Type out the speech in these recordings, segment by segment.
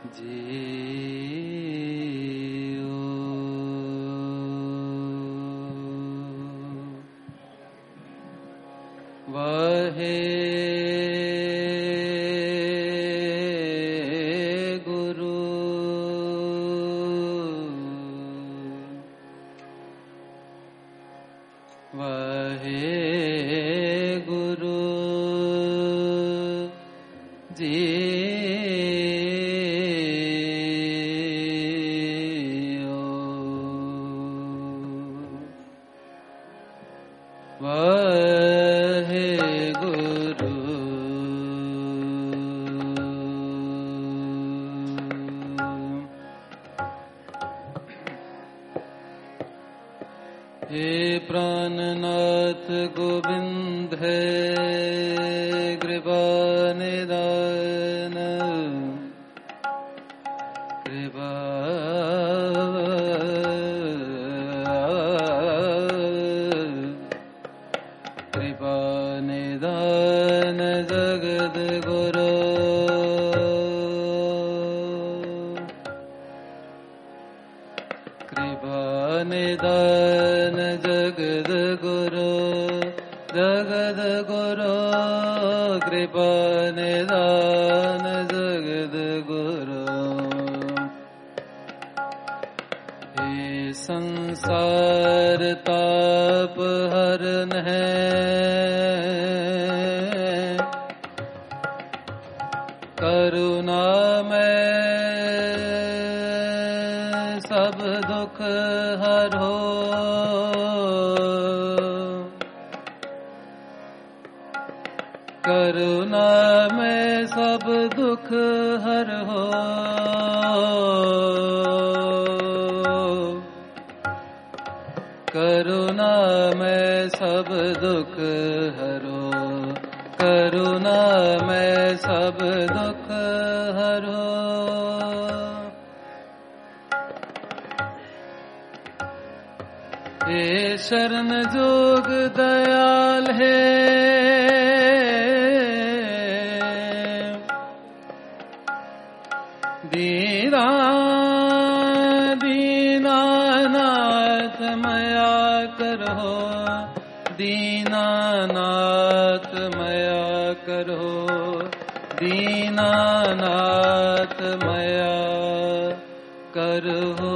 जियो। वाहे गुरु वाहे गुरु जियो। वाहे गुरु हे प्राणनाथ गोविंद है कृपा निदान कृपा कृपा निदान जगद गुरु कृपा निदान जगद गुरु जगद गुरु कृपा निदान जगद गुरु। हे संसार ताप हरन है करुणा में सब दुख हरो। करुणा में सब दुख हरो। करुणा में सब दुख हरो। करुणा में सब दुख हरो। हे शरण जोग दयाल है दीना दीनानाथ मया करो। दीनानाथ मया करो। दीनानाथ मया करो।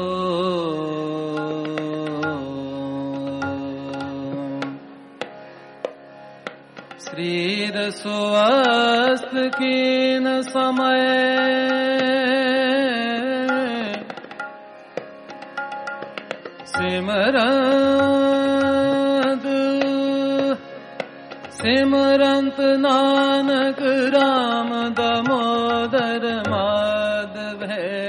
श्री रसोवास्त कीन समय सिमरंत सिमरंत नानक राम दामोदर माधव है।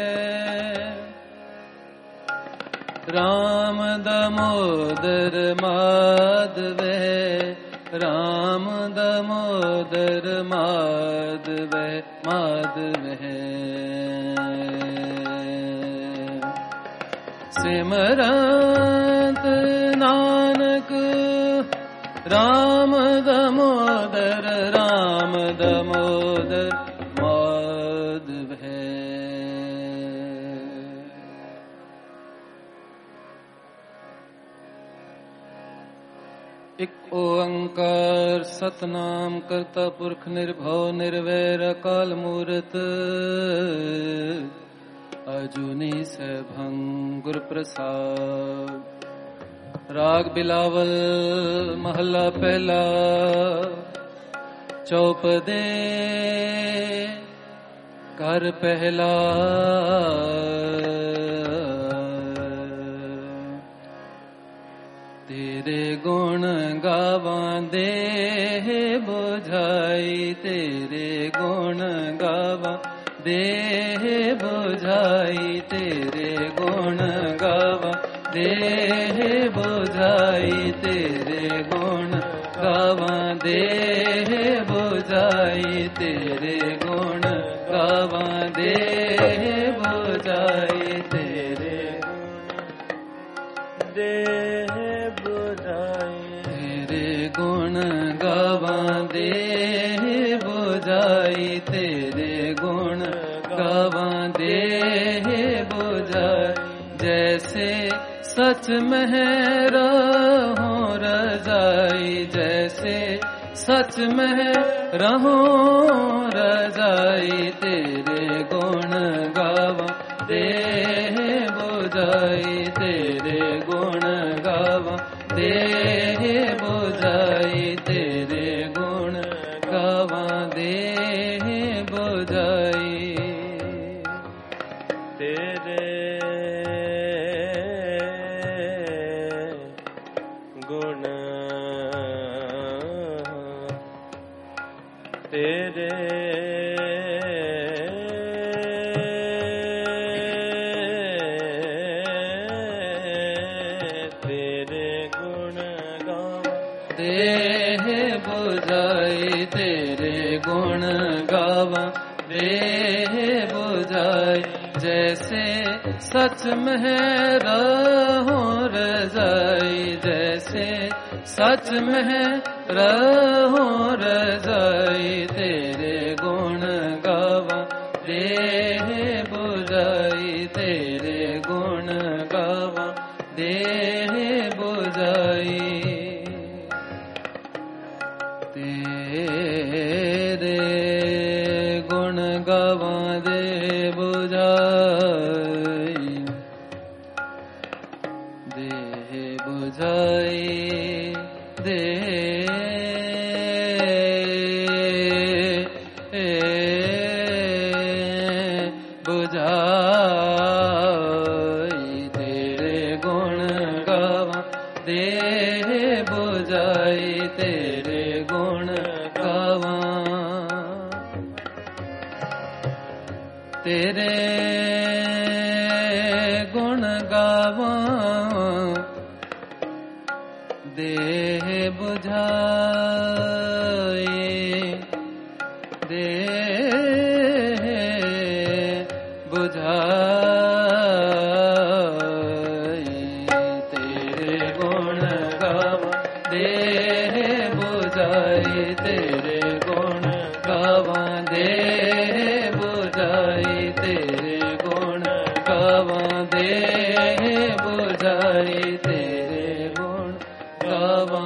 राम दामोदर माधव है। राम दामोदर माधव माधव है। सिमरंत नानक राम दामोदर माधव है। एक ओंकार सतनाम करता पुरख निर्भव निर्वैर अकाल मूरत अजूनी सैभं गुर प्रसाद। राग बिलावल महला पहला चौपदे कर पहला। तेरे गुण गावां दे बुझाई। तेरे गुण गावां दे बुझाई। तेरे गुण गावां दे बुझाई। तेरे गुण गावां दे बुझाई। तेरे गुण गावां दे बुझाई। तेरे दे बुझाई। तेरे गुण गावां दे बुझाई। तेरे गुण गावा देह बुझाए जैसे सच में रहो रजाई जैसे सच में रहो रजाई तेरे गुण गावा देह बुझाई तेरे गुण गावा देह बुझाई तेरे गुण गावा देह बुझाई तेरे गुण तेरे देह बुझाई तेरे गुण गावा देह बुझाई जैसे सच में रहो रजाई जैसे सच में रहो रजाई तेरे गुण गावा देह बुझाई तेरे गुण गावा देह बुझाई तेरे गुण गावा दे बुझाई देह बुझाई बुझाई तेरे गुण गावा देह बुझाई तेरे गुण गावा तेरे गुण गावा देह बुझाई देह बुझाई तेरे गुण गावा देह बुझाई तेरे गुण गावा देह बुझाई तेरे गुण गावा देह बुझाई तेरे गुण गावा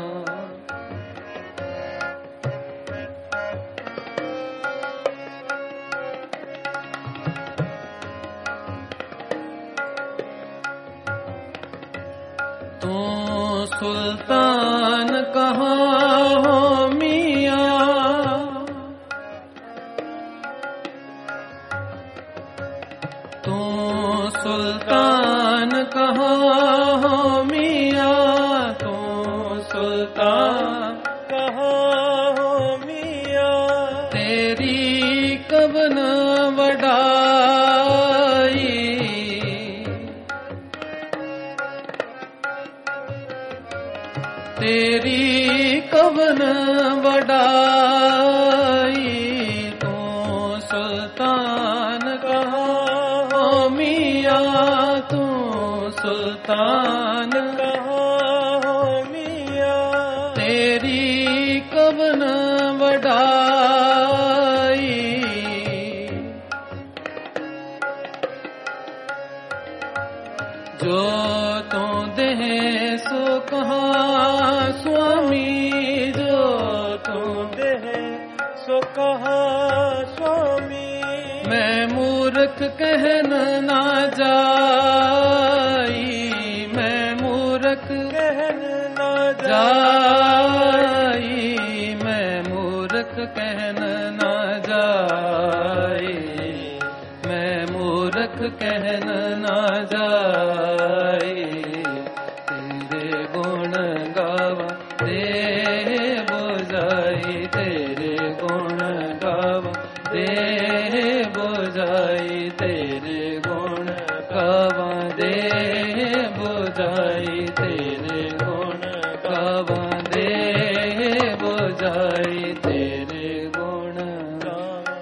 तू सुल्तान कहाँ हो मियाँ तू सुल्तान कहाँ हो मियाँ तू सुल्तान कहाँ हो मियाँ तेरी कब न वडाई तेरी कवन वडाई तू सुल्तान कहाँ हो मियाँ तू सुल्तान कहाँ हो मियाँ तेरी कवन वडाई जो तू दे सो कहाँ स्वामी जो तू दे सो कहाँ स्वामी मैं मूर्ख कहन ना जाई मैं मूर्ख कहन ना जाई मैं मूर्ख कहन ना जाई मैं मूर्ख कहन ना जाई तेरे गुण गावा देह बुझाई तेरे गुण गावा देह बुझाई तेरे गुण गावा देह बुझाई तेरे गुण गावा देह बुझाई तेरे गुण गावा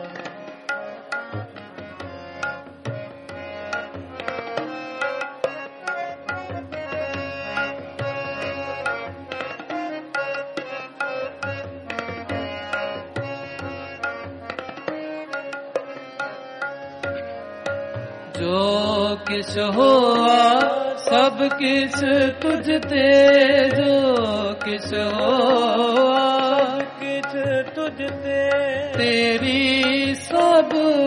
जो किछ होआ सब किछ तुझ ते, जो किछ होआ किछ तुझ ते, तेरी सब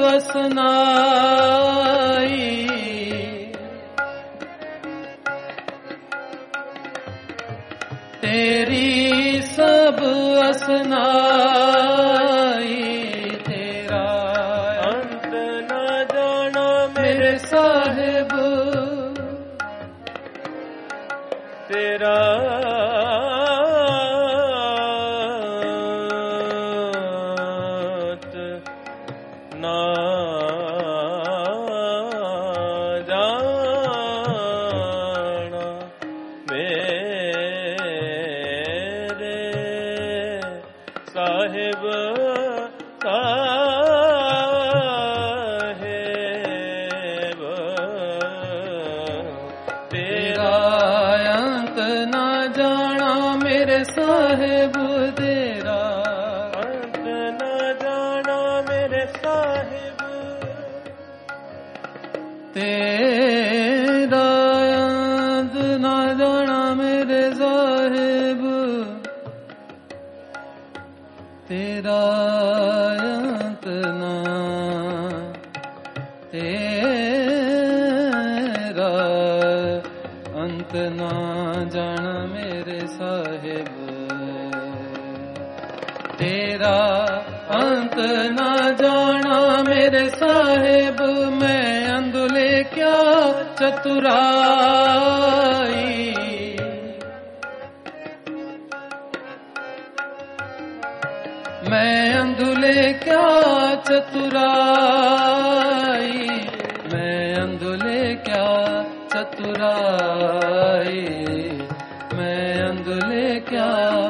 असनाई, तेरी सब असनाई, तेरा अंत न जाना मेरे साहिब, तेरा अंत न जाना मेरे साहिब, साहिब तेरा अंत न जाना मेरे साहिब, तेरा अंत न जाना मेरे साहिब, तेरा अंत न जाना मेरे साहिब, तेरा अंत न, तेरा अंत न जाना मेरे साहिब, तेरा अंत न जाना मेरे साहिब, मैं अंधुले क्या चतुराई, मैं अंधुले क्या चतुराई, मैं अंधुले क्या चतुराई, मैं अंधुले क्या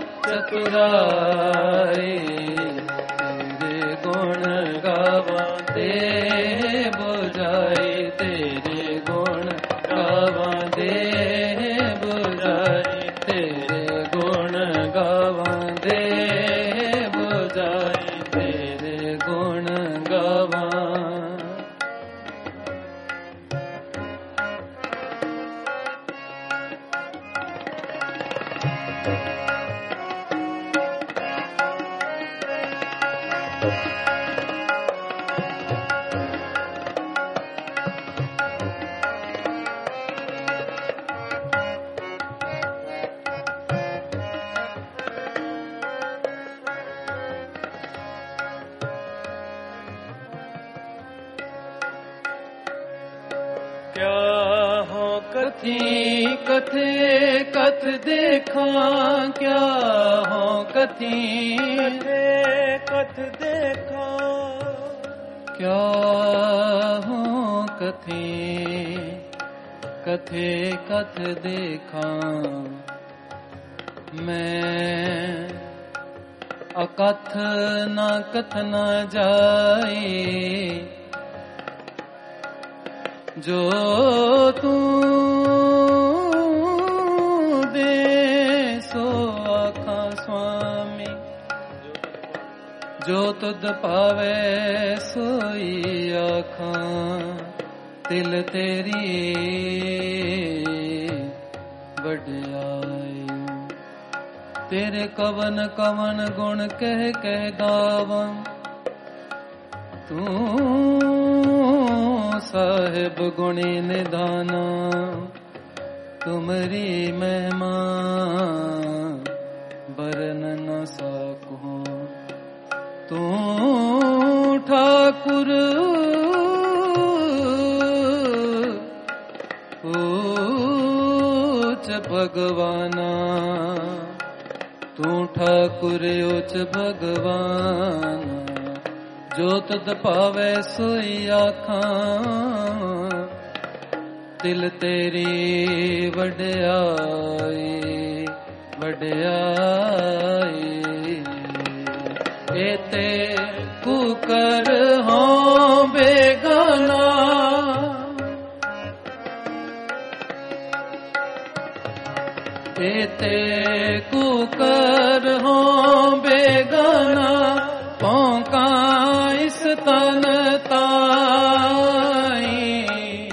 चतुराई, तेरे गुण गावा दे बुझाई, तेरे गुण गावा दे बुझाई, तेरे गुण गावा दे बुझाई, तेरे गुण गावा। क्या हो कथी कथे कथ देखा, क्या हो कथी कथे कथ देखा, क्या हो कथी कथे कथ देखा, मैं अकथ न कथ न जाए, जो तू दे सो आखा स्वामी, जो तुद पावे सोई आखा, तिल तेरी वड्याई, तेरे कवन कवन गुण कह कह गावां, तू साहिब गुणी निधाना, तुमरी महिमा बरन न साको, तू ठाकुर ऊच भगवाना, तू ठाकुर ऊच भगवाना, जो तुद पावे सोई आखां, दिल तेरी वड्याई वड्याई, एते कुकर हों बेगाना, एते कुकर हों बेगाना, पौका इस तन ताई,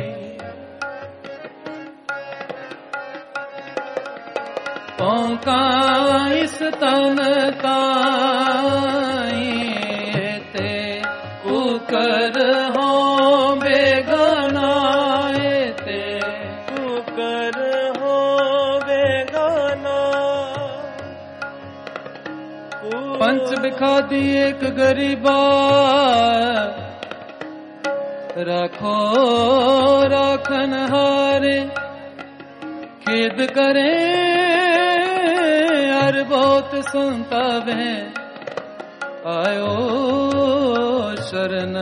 पौका इस तन ताई ते कुकर हो बेगाना ते कुकर हो बेगाना। पंच बिखा दी एक गरीबा राखो राखन हारे खेद करे हर बहुत सुनता वे आयो शरण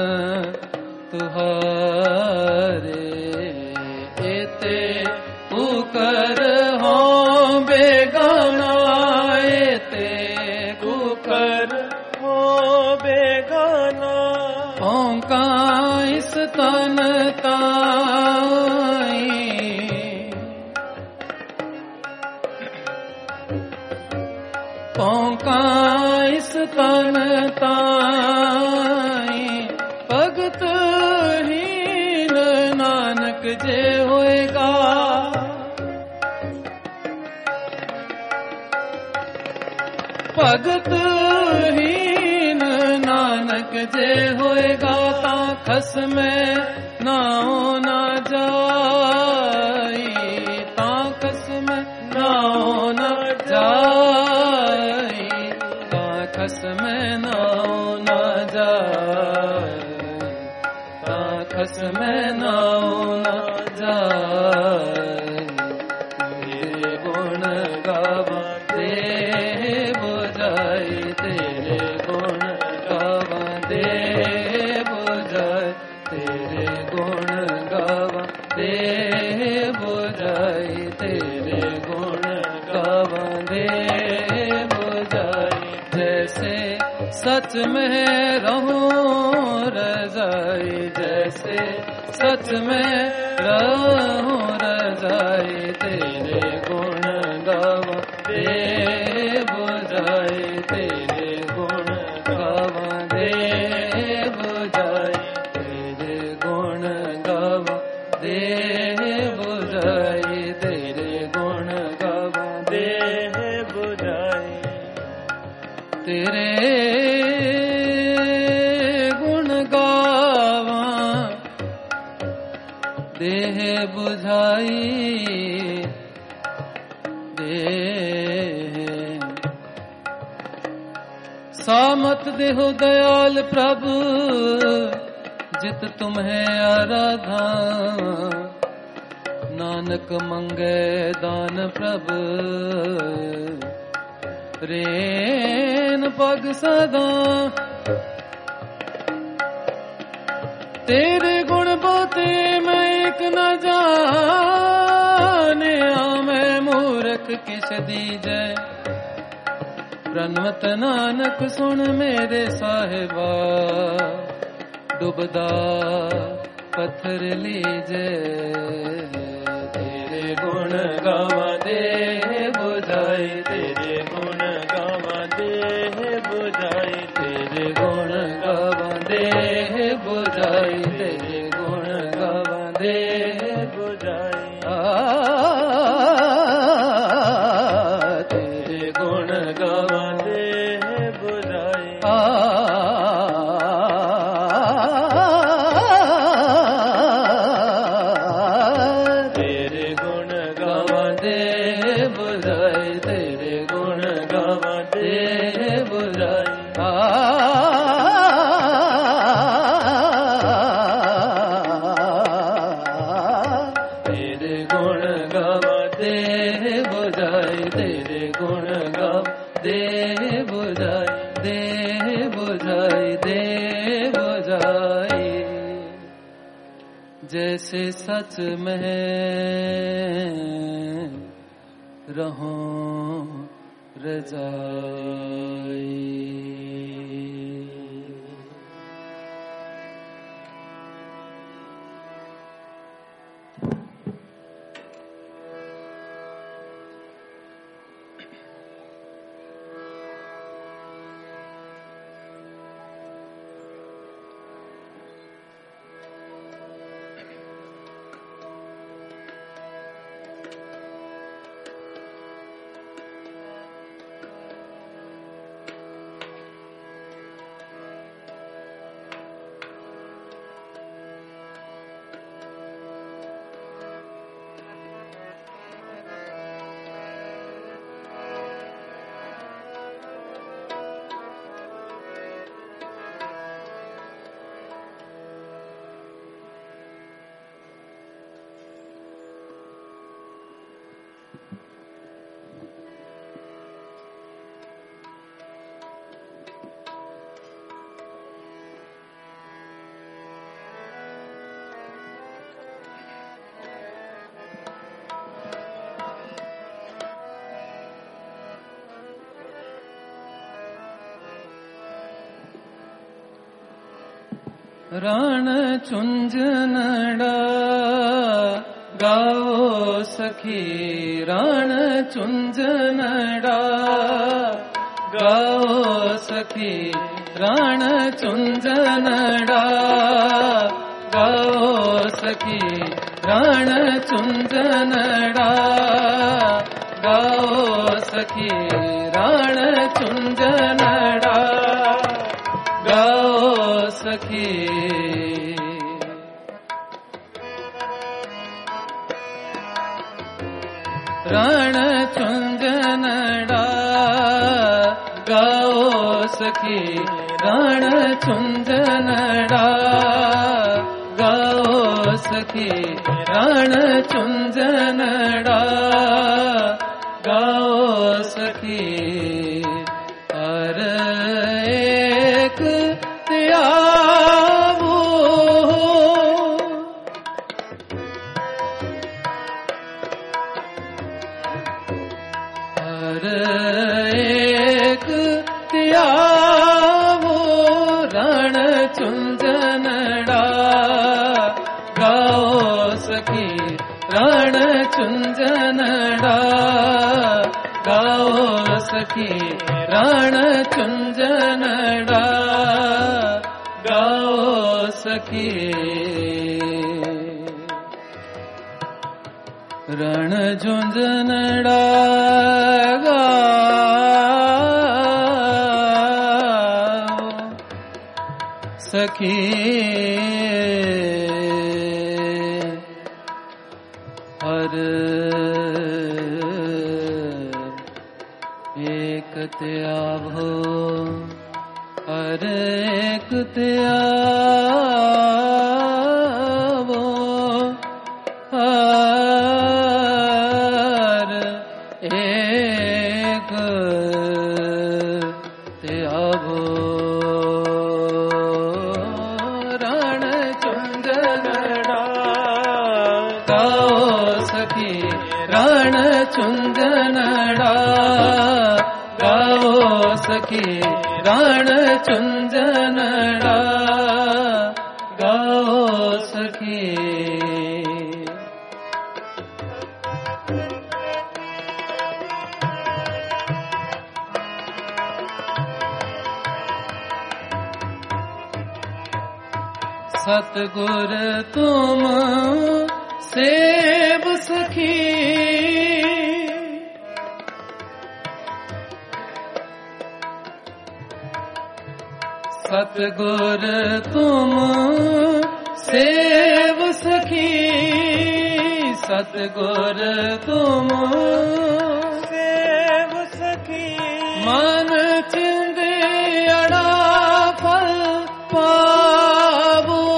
तुहारे एते कुकर हो बेगाना एते कुकर हो बेगाना। औंका इस तन ताई पौका इस तन ताई भगत हीन नानक जे होएगा। भगत हीन नानक जे होएगा ता खस में नाओ ना जाई ता खस में नाओ ना जाई ता खस में नाओ ना जाई ता खस में नाओ ना जाई। तेरे गुण गावा दे बुझाई तेरे गुण गावा दे बुझाई तेरे गुण गावा दे बुझाई तेरे गुण गावा दे बुझाई। जैसे सच में रहूं रजाई जैसे सच में रहूं रजाई तेरे गुण गावा दे बुझाई तेरे गुण गावा दे बुझाई तेरे गुण गावा दे बुझाई तेरे गुण गावा दे बुझाई। तेरे गुण गावा देह बुझाई देह सामत देहो दयाल प्रभु जित तुम्हें आराधा नानक मंगे दान प्रभु रेन पग सदा। तेरे गुण बोते मैं एक न जाने मैं मूर्ख किस दीजै। प्रणवत नानक सुन मेरे साहिबा डुबदा पत्थर लीजे। तेरे गुण गावा दे बुझाई तेरे गुण गावा दे बुझाई तेरे गुण गावा दे बुझाई तेरे गुण गावा दे बुझाई। तेरे गुण गावा दे बुझाई। तेरे गुण गावा दे बुझाई तेरे गुण गावा दे बुझाई। तेरे गुण गावा दे बुझाई तेरे गुण गावा दे बुझाई दे बुझाई दे बुझाई। जैसे सच में रहूं रजाई। रण चुंजनड़ा गाओ सखी रण चुंजनड़ा गाओ सखी रण चुंजनड़ा गाओ सखी रण चुंजनड़ा गाओ सखी रण चुंजनड़ा गाओ सखी रण चुंजनड़ा गाओ सखी रण चुंजनड़ा गाओ सखी रण चुंजनड़ा गाओ सखी हर एक त्यावो हर एक त्यावो रण चुंजनड़ा गाओ सखी रण चुंजनड़ा गाओ सखी रण चुंजनड़ा गाओ सखी रण झुंझनड़ा सखी हर एक त्यावो हर एक त्यावो हर एक त्यावो रण चुंजनड़ा गाओ सखी रण चुंजनड़ा गाओ सखी रण चुंजनड़ा गाओ सखी सतगुर तुम सेव सखी सतगुर तुम सेव सखी सतगुर तुम सेव सखी मन चिंदे अड़ा फल पावो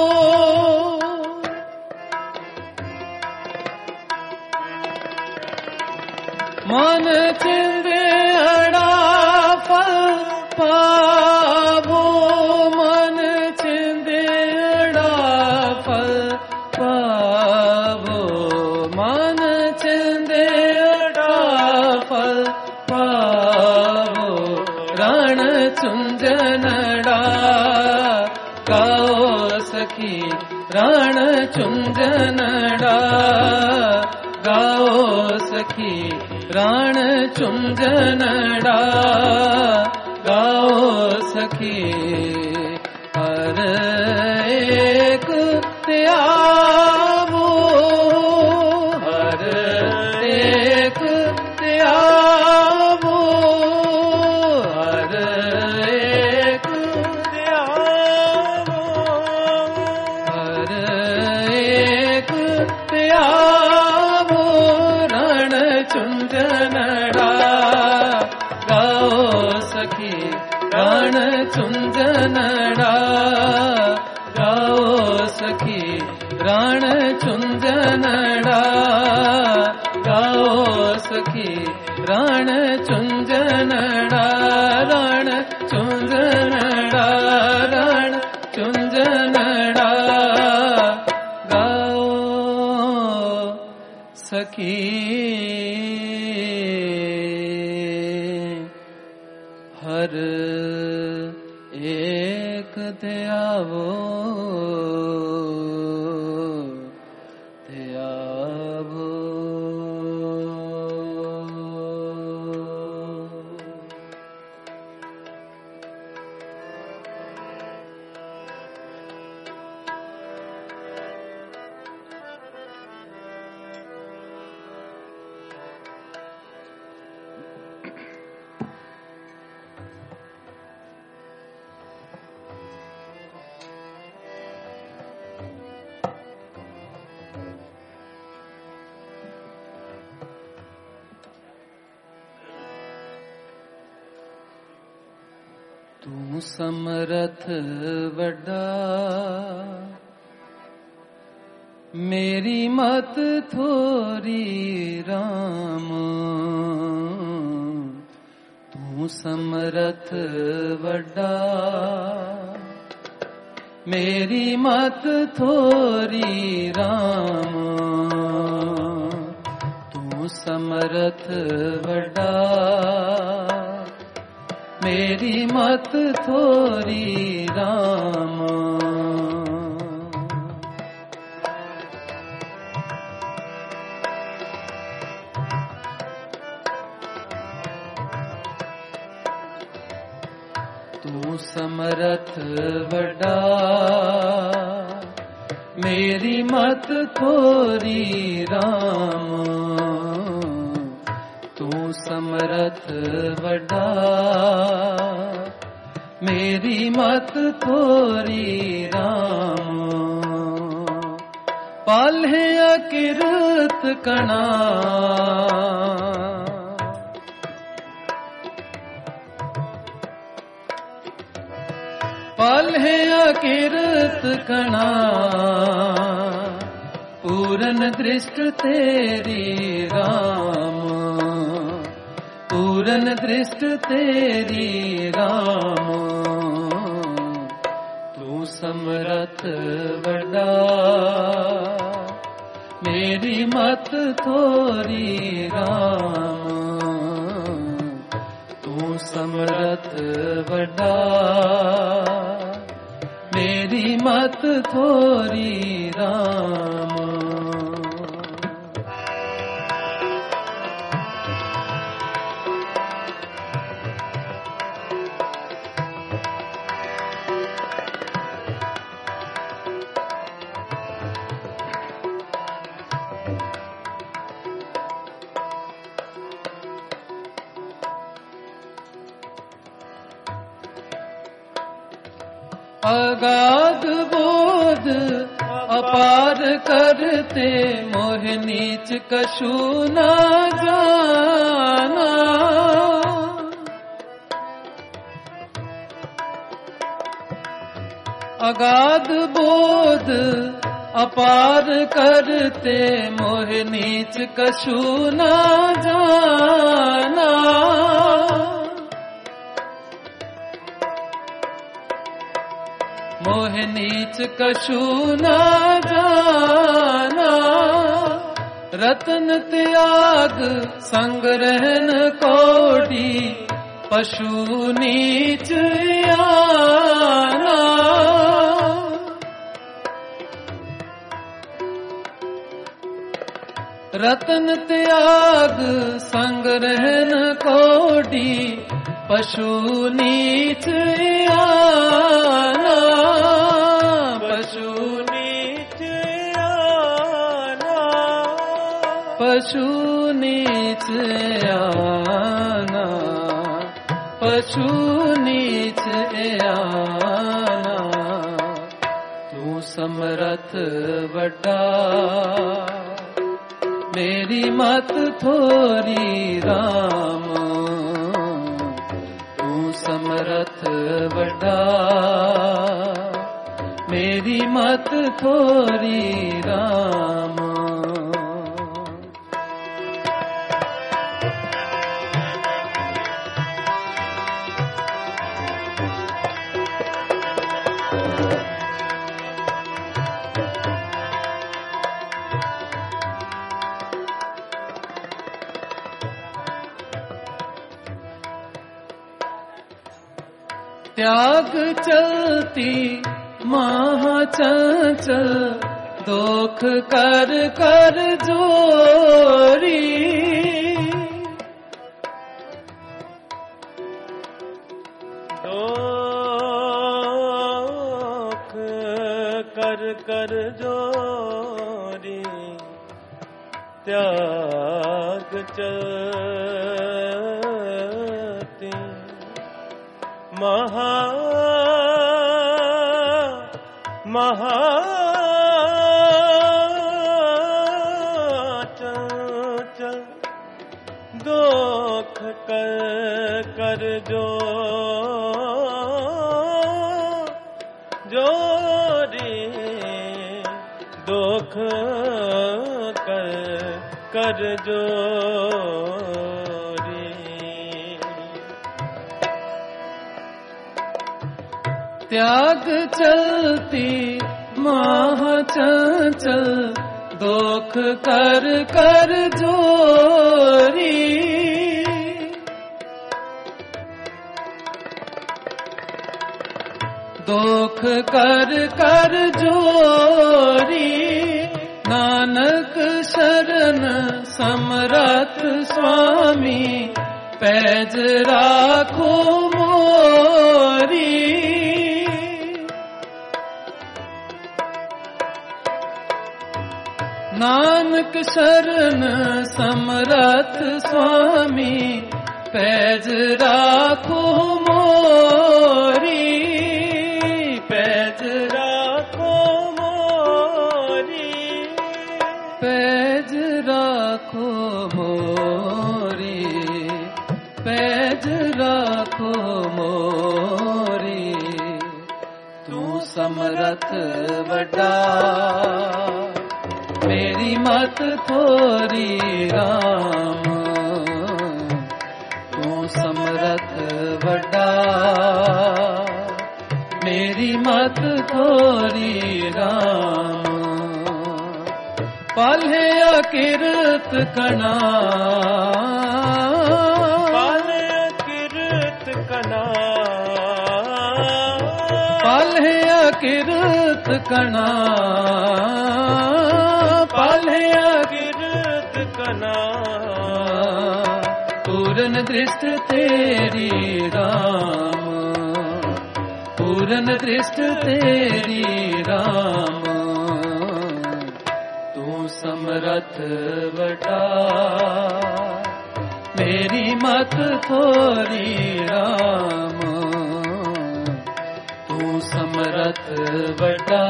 मन चिंदे अड़ा फल पावो मन चिंदे अड़ा फल पावो मन चिंदे अड़ा फल पावो रण चुंजनड़ा गाओ सखी रण चुंजनड़ा गाओ सखी रण चुंजनड़ा गाओ सखी हर एक त्यावो हर एक त्यावो हर एक त्यावो हर एक त्यावो रण चुंजनड़ा गाओ सखी रण चुंजनड़ा गाओ सखी रण चुंजनड़ा गाओ सखी रण चुंजनड़ा रण चुंजनड़ा रण चुंजनड़ा गाओ सखी हर एक त्यावो तू समरथ वड्डा मेरी मत थोरी राम तू समरथ वड्डा मेरी मत थोरी राम तू समरथ वड्डा मेरी मत थोरी राम तू समरथ वड्डा मेरी मत थोरी राम तू समरथ वड्डा मेरी मत थोरी राम पाल्हे अकिरत कणा पाल्हे अकिरत कणा पूरन दृष्ट तेरी राम पूरन दृष्ट तेरी राम तू समरथ वड्डा मेरी मत थोरी राम तू समरथ वड्डा मेरी मत थोरी राम अगाध बोध अपार करते मोह नीच कछु न जाना अगाध बोध अपार करते मोह नीच कछु न जाना मोह नीच कछु न जाना रतन त्याग संग रहन कोटि पशु नीच आना रतन त्याग संग रहन कोटि पशु नीच आना पशु नीच आना पशु नीच आना पशु नीच आना तू समरथ वड्डा मेरी मत थोरी राम समरथ वड्डा मेरी मत थोरी राम त्याग चलती महाचंचल दोख कर कर जोरी दोख कर कर जोरी त्याग चलती महा चंचल दोख कर कर जोरी दुख कर जोरी। त्याग चलती माह चंचल दुख कर जोरी। दुख कर जोरी। नानक शरण समरथ स्वामी पैज राखो मोरी। नानक शरण समरथ स्वामी पैज राखो मोरी। पैज राखो मोरी। पैज राखो मोरी। पैज राखो मोरी। तू समरथ वड्डा मेरी मत थोरी राम। तू समरथ वड्डा मेरी मत थोरी राम। पाले अकिरत कना। पाले अकिरत कना। पाले अकिरत कना। पाले अकिरत कना। पूरन दृष्ट तेरी राम। पूरन दृष्ट तेरी राम। तू समरथ वड्डा मेरी मत थोरी राम। तू समरथ वड्डा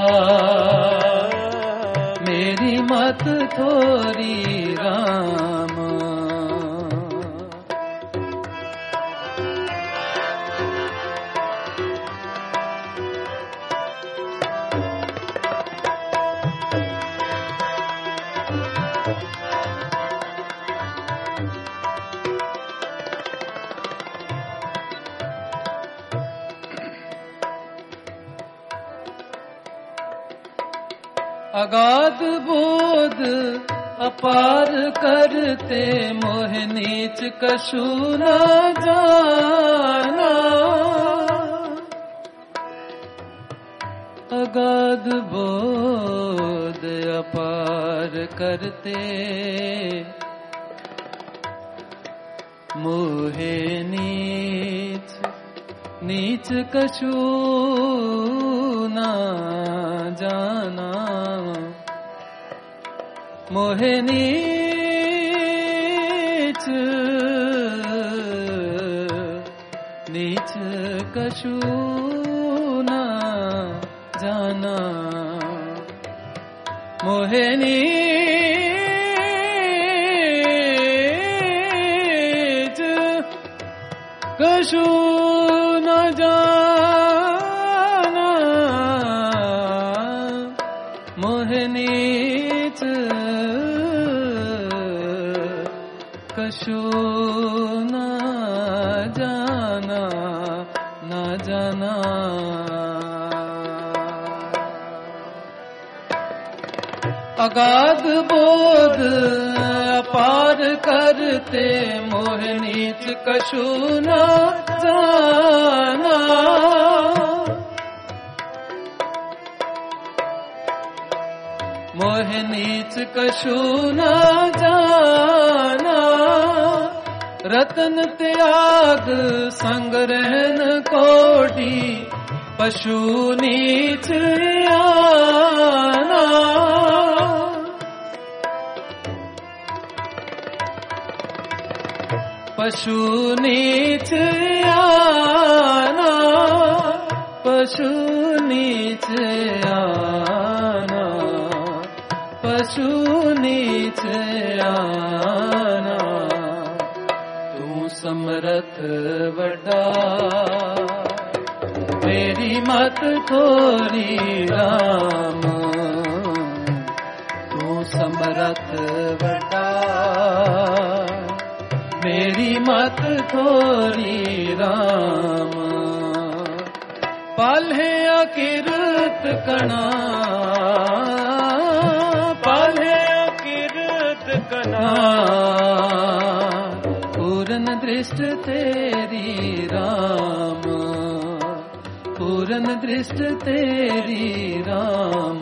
मेरी मत थोरी राम। अगाध बोध अपार करते मोह नीच कछु न जाना। अगाध बोध अपार करते मोह नीच नीच कछु न जाना। मोह नीच नीच कछु न जाना। मोह नीच कछु न जाना। मोह नीच कछु न जाना न जाना। अगाध बोध अपार करते मोह नीच कछु न जाना। मोह नीच कछु न जाना। रतन त्याग संग रहन कोटि पशु नीच आना। पशु नीच आना। पशु नीच आना। पशु नीच आना। तू समरथ वड्डा मेरी मत थोरी राम। थोरी राम पाले अकिरत कणा पाले अकिरत कणा पूर्ण दृष्ट तेरी राम पूर्ण दृष्ट तेरी राम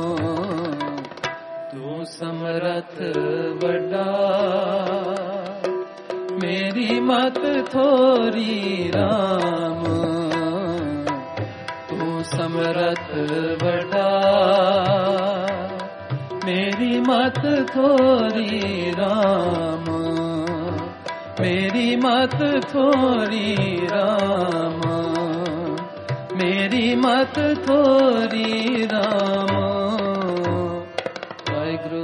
तू समरथ बड़ा मेरी मत थोरी राम तू समरथ बड़ा मेरी मत थोरी राम मेरी मत थोरी राम मेरी मत थोरी राम वाहिगुरु।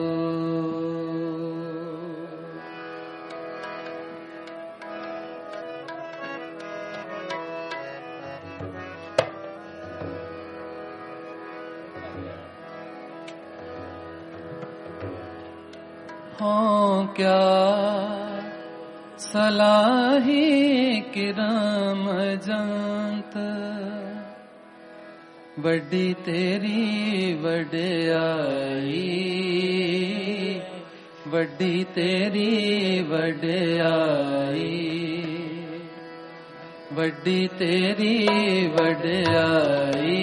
हो क्या सलाही किरम जंत बड़ी तेरी वड्याई बड़ी तेरी वड्याई बड़ी तेरी वड्याई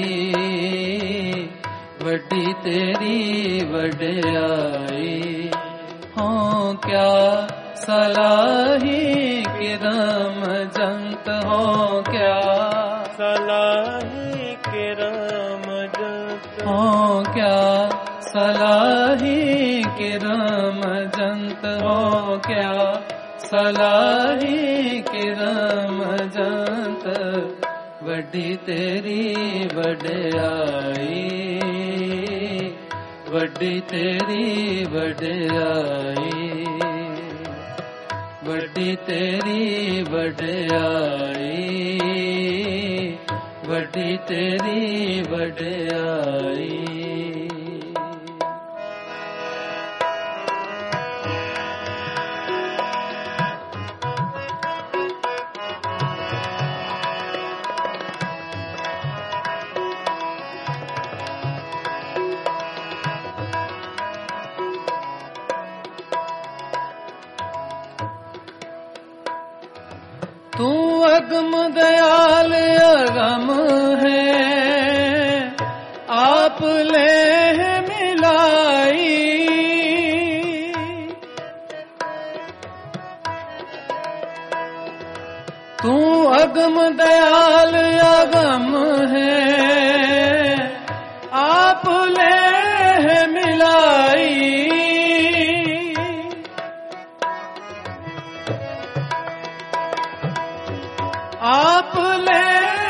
बड़ी तेरी वड्याई हो क्या सलाही किरम जंत हो क्या सलाही किरम जंत हो क्या सलाही किरम जंत हो क्या सलाही किरम जंत वड्डी तेरी वड्याई वड्डी तेरी वड्याई वड्डी तेरी वड्याई वड्डी तेरी वड्याई। तू अगम दयाल अगम है आप ले मिलाई तू अगम दयाल अगम है आप ले मिलाई आप ले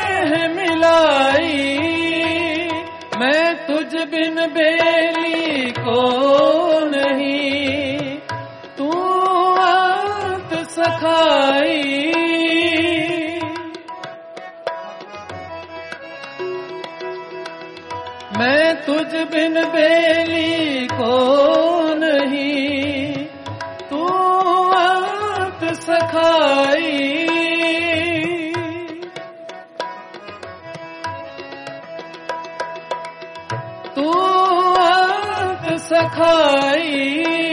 मिलाई मैं तुझ बिन बेली को नहीं तू अंत सखाई मैं तुझ बिन बेली को नहीं तू अंत सखाई तू अंत सखाई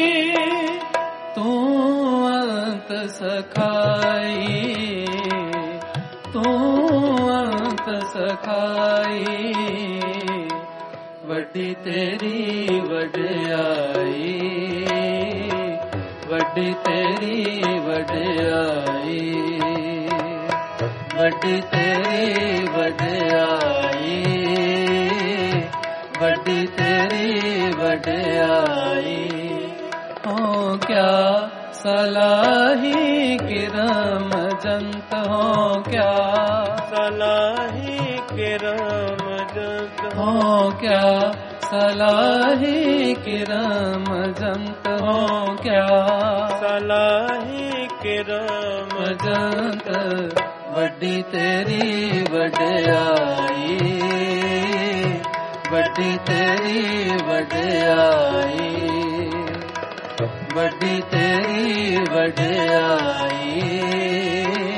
तू अंत सखाई तू अंत सखाई वड्डी तेरी वड्याई वड्डी तेरी वड्याई वड्डी तेरी वड्याई वड्डी तेरी वड्याई हो क्या सलाही किरम जंत हो क्या सलाही किरम जंत हो क्या सलाही किरम जंत हो क्या सलाही किरम जंत वड्डी तेरी वड्याई वड्डी तेरी वड्याई वड्डी तेरी वड्याई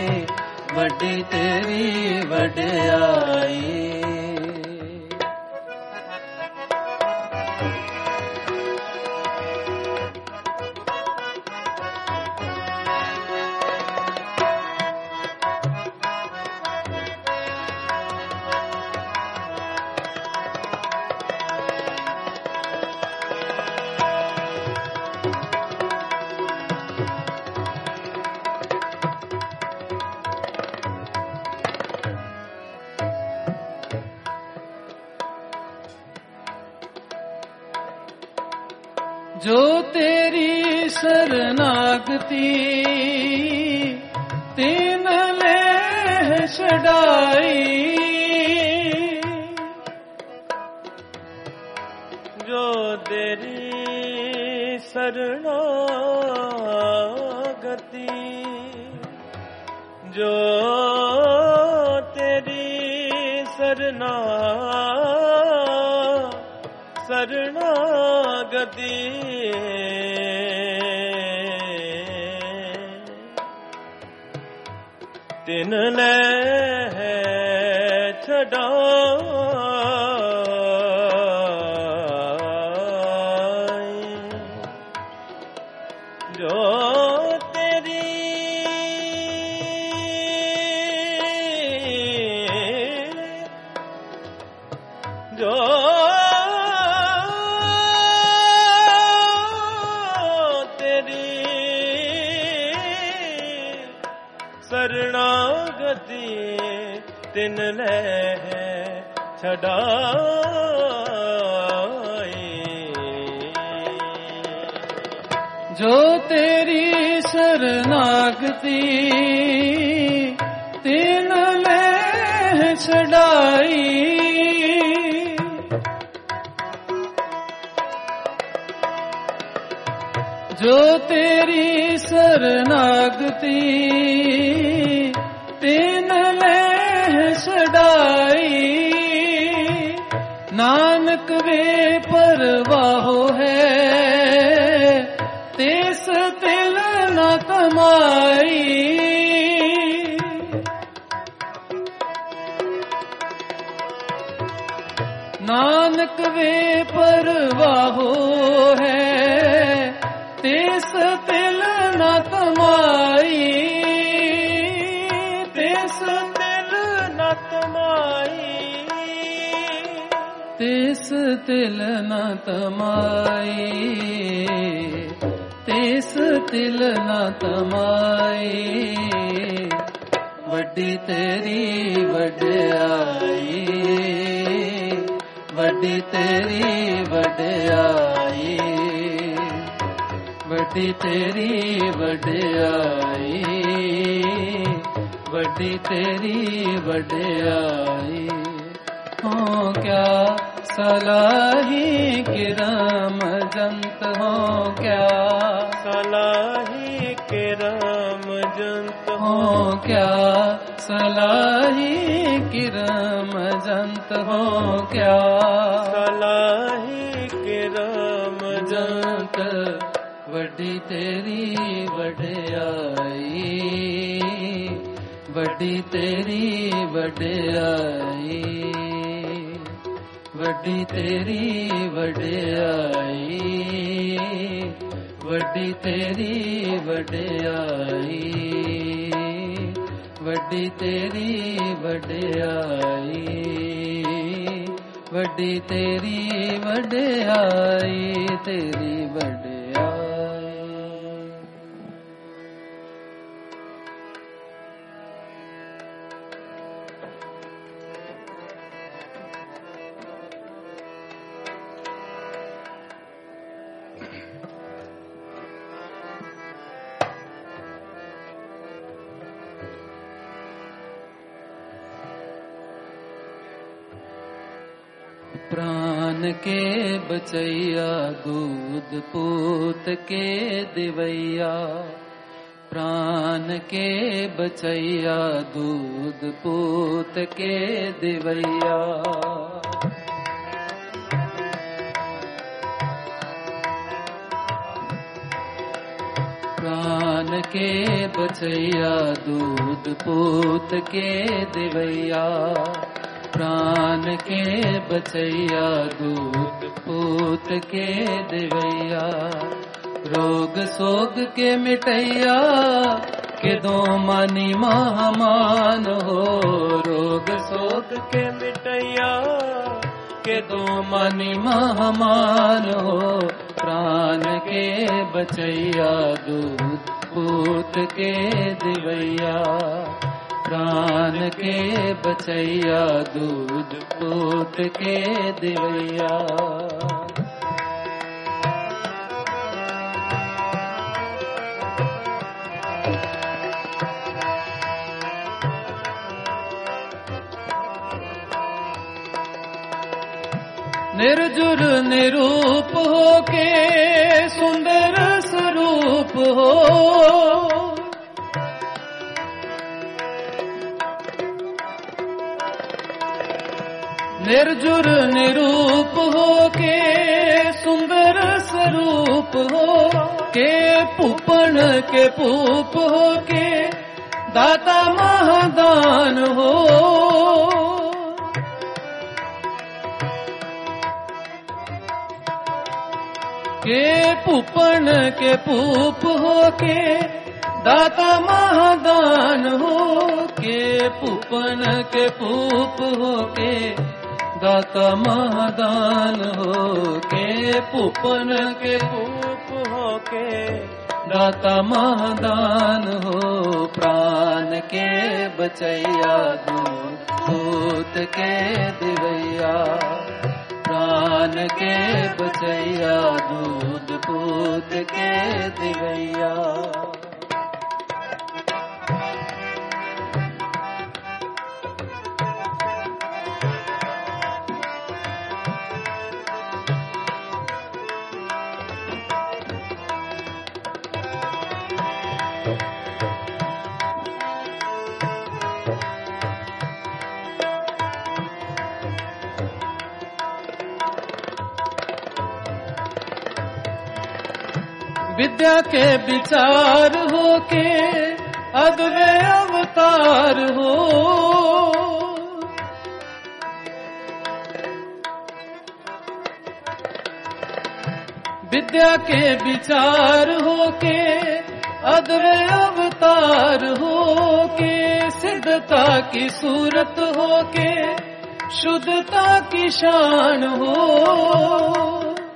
वड्डी तेरी वड्याई। जो तेरी शरणागति तीन लेह छड़ाई, जो तेरी शरणागति, जो तेरी शरणागति, तिन ले छड़ाई। जो तेरी जो शरणागति तिन ले छड़ाई। जो तेरी शरणागति तीन लेह छड़ाई, जो तेरी शरणागति तीन लेह छड़ाई। नानक वे परवाहो है तेस तिल न तमाई। नानक वे परवाहो है तेस तिल न तमाई। तेस तिल न तमाई। तेस तिल न तमाई। तेस तिल न तमाई। वड्डी तेरी वड्याई, वड्डी तेरी वड्याई, वड्डी तेरी वड्याई, वड्डी तेरी वड्याई। हो क्या सलाही किरम जंत, हो क्या सलाही किरम जंत, हो क्या सलाही किरम जंत, हो क्या सलाही किरम जंत। वड्डी तेरी वड्याई, वड्डी तेरी वड्याई, वड्डी तेरी वड्याई, वड्डी तेरी वड्याई, वड्डी तेरी वड्याई, वड्डी तेरी वड्याई, तेरी वड्याई। प्राण के बचैया दूध पूत के दिवैया, प्राण के बचैया दूध पूत के दिवैया। प्राण प्राण के बचैया दूध पूत के दिवैया प्राण के बचैया दूध पूत के दिवैया रोग सोग के मिटैया के दो मानी महामान हो रोग सोग के मिटैया के दो मानी महामान हो प्राण के बचैया दूध पूत के दिवैया प्राण के बचैया दूध पूत के दिवैया निर्जुर निरूप हो के सुंदर स्वरूप हो निर्जुर निरूप हो के सुंदर स्वरूप हो के पूपन के पूप हो के दाता महादान हो के पूपन के पूप हो के दाता महादान हो के पूपन के पूप हो के दाता महादान हो के पूपन के पूप हो के दाता महादान हो प्राण के बचैया दूध पूत के दिवैया प्राण के बचैया दूध पूत के दिवैया विद्या के विचार हो के अद्वै अवतार हो विद्या के विचार हो के अद्वै अवतार हो के सिद्धता की सूरत हो के शुद्धता की शान हो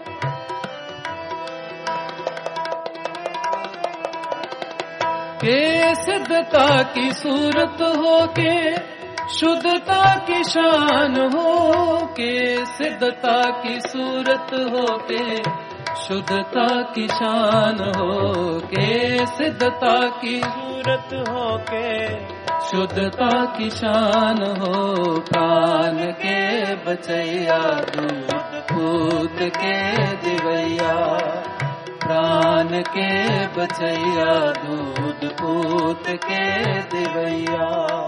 के सिद्धता की सूरत हो के शुद्धता की शान हो के सिद्धता की सूरत हो के शुद्धता की शान हो के सिद्धता की सूरत हो के शुद्धता की शान हो प्राण के बचैया दूध पूत के दिवैया प्राण के बचैया दूध पूत के दिवैया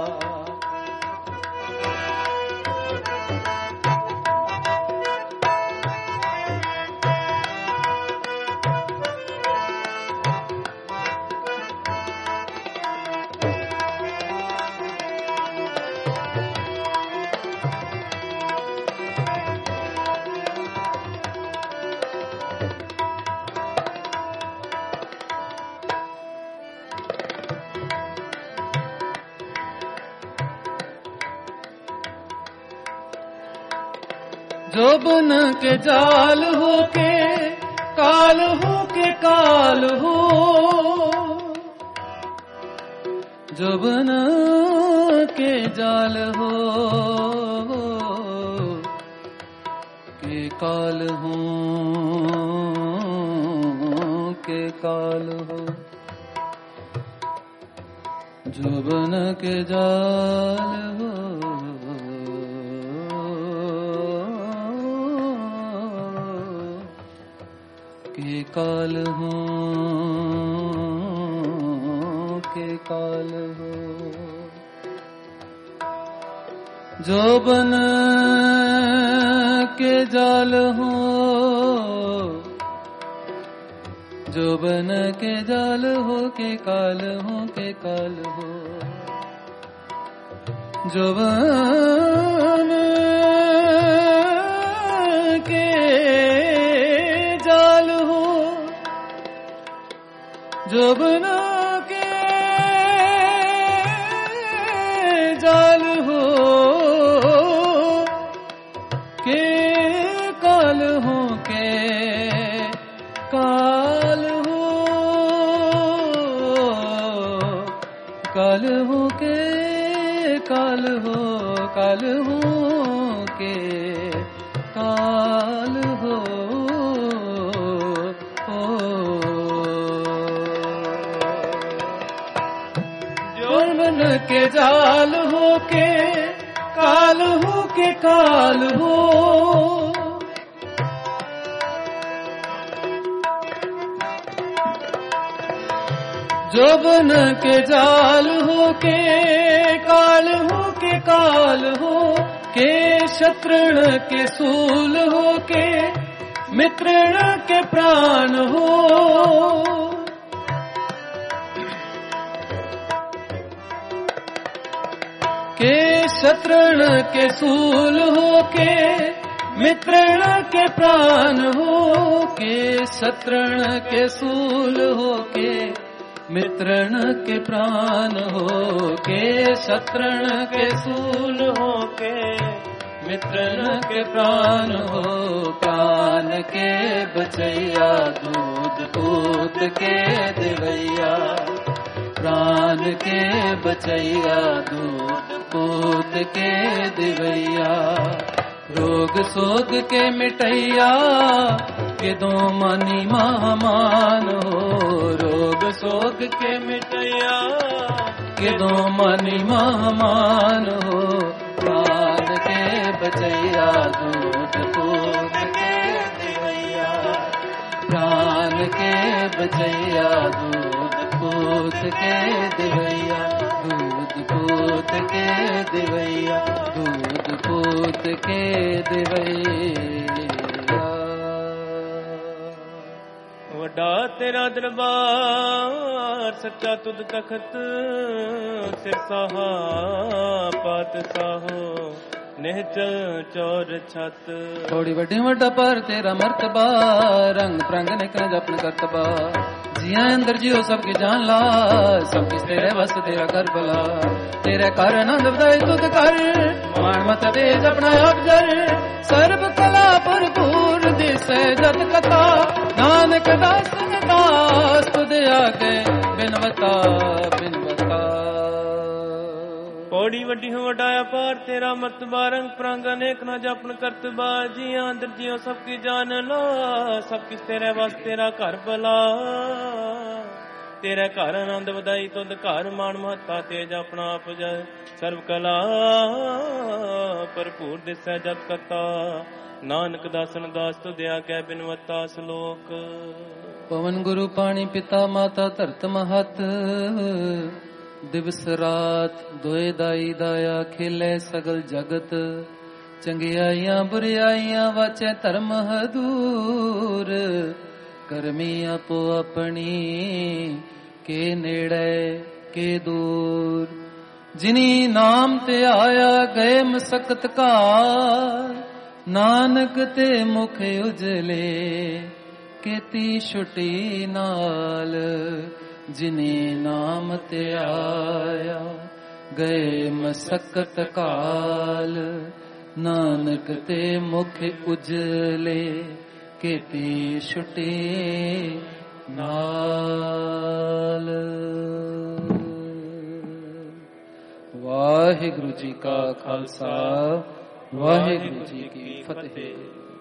जोबन के जाल हो के काल हो के काल हो जोबन के जाल हो के काल हो के काल हो जोबन के जाल हो के काल हो के काल हो जोबन के जाल हो जोबन के जाल हो के काल हो के काल हो जोबन के जाल हो जोबन के जाल हो के काल हो के काल हो काल हो के काल हो काल हो के काल हो जोबन के जाल हो के काल हो के काल हो जोबन के जाल हो के काल हो के काल हो के शत्रुण के सूल हो के मित्रण के प्राण हो के शत्रुण के सूल हो के मित्रण के प्राण हो के शत्रुण के सूल हो के मित्रण के प्राण हो के शत्रुण के सूल हो के मित्रण के प्राण हो प्राण के बचैया दूध पूत के देवैया प्राण के बचैया दूध पूत के देवैया रोग शोक के मिटैया के दो मनी महामान हो रोग शोक के मिटैया के दो मनी महामान हो प्राण के बचैया दूध पूत के देवैया प्राण के बचैया दूध पूत के देवैया दूध पूत के देवैया दूध पूत के देवैया वड्डा तेरा दरबार सच्चा तुद तखत सिर साहा पात साहो निहचल चौर छत थोड़ी वड्डी वड्डा पर तेरा मर्तबा रंग प्रंग निकल जपन करतबा जिया अंदर जियो सबकी जान ला सबकी तेरे बस तेरा कर भला तेरे कर आनंद बधाई तुद कर मान मत तेज अपना अबजर सर्व कला भरपूर दिसे जत कथा नानक दास दास तुद आगे बिनवता बिनवता पौड़ी वड्डी हो वडाया पार तेरा मर्तबा रंग प्रांग अनेक न जपन करतबा जिया अंदर जियो सबकी जान ला सबकी तेरे बस तेरा घर भला तेरे घर आनंद बधाई तुद घर मान महता तेज अपना आप जय सर्व कला भरपूर दिसै जत कथा नानक दासन दास तुद आगे बिनवता श्लोक पवन गुरु पानी पिता माता धरत महत दिवस रात दोए दाई दाया खेले सगल जगत चंगियाइयां बुराइयां वाचे धर्म हदूर करमी आपो अपनी के नेड़े के दूर जिनी नाम ते आया गए मसकत कार नानक ते मुख उजले केती छुटी नाल जिने नाम ते आया गए मसकत काल नानक ते मुख उजले केती छुटे नाल। वाहिगुरु जी का खालसा वाहिगुरु जी की फतेह।